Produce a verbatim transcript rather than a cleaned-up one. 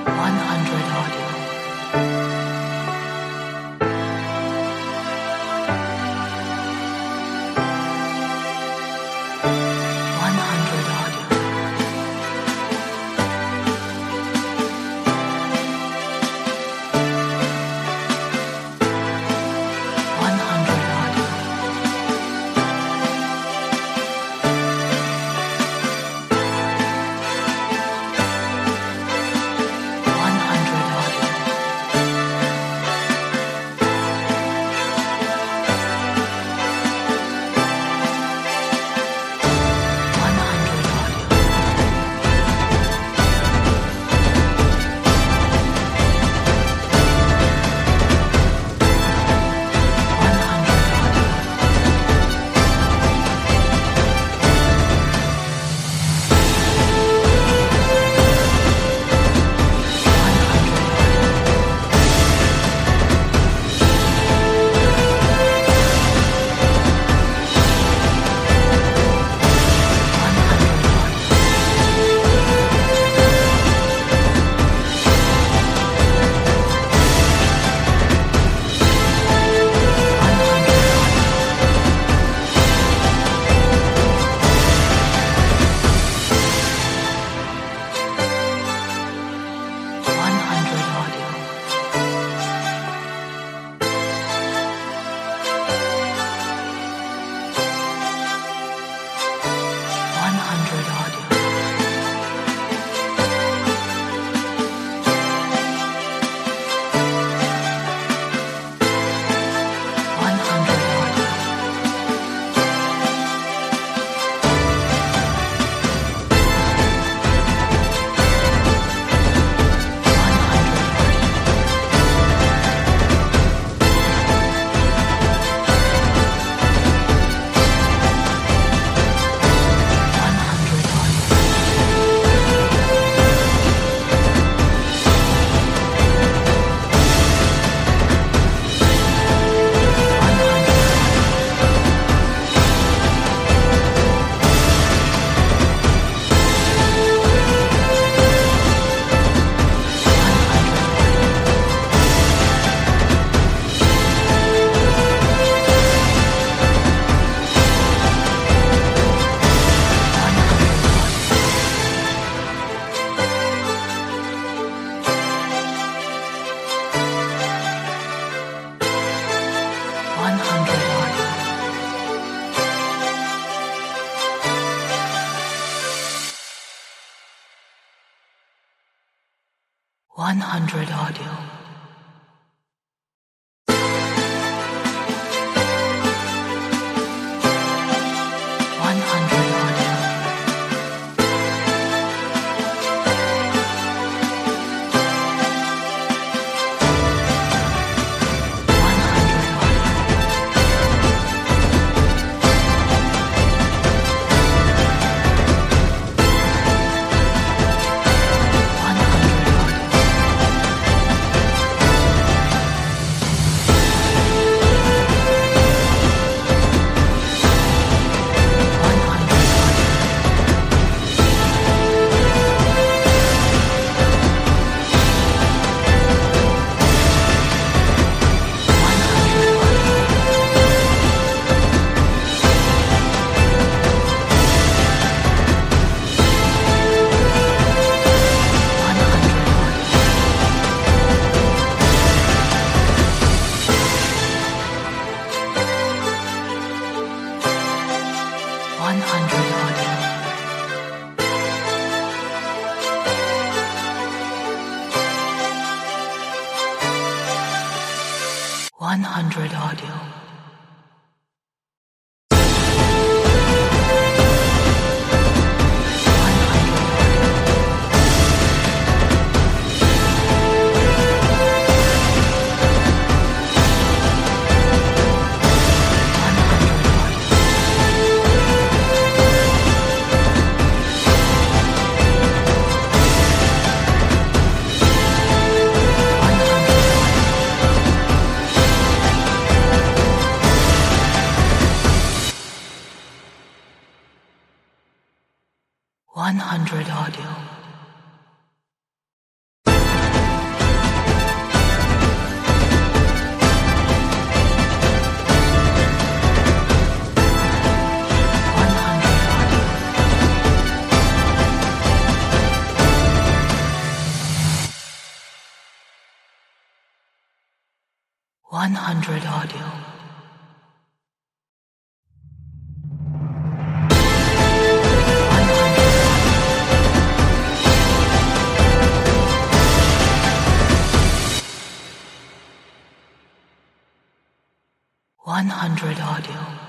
one hundred audio. one hundred audio. one hundred audio. one hundred audio. one hundred audio. one hundred audio. one hundred audio. one hundred audio. one hundred one hundred audio. one hundred audio. one hundred audio. one hundred audio. one hundred audio. one hundred audio. one hundred audio. one hundred audio. one hundred audio. one hundred audio. one hundred audio. one hundred audio. one hundred audio. one hundred audio. one hundred audio. one hundred audio. one hundred one hundred audio. one hundred audio. one hundred audio.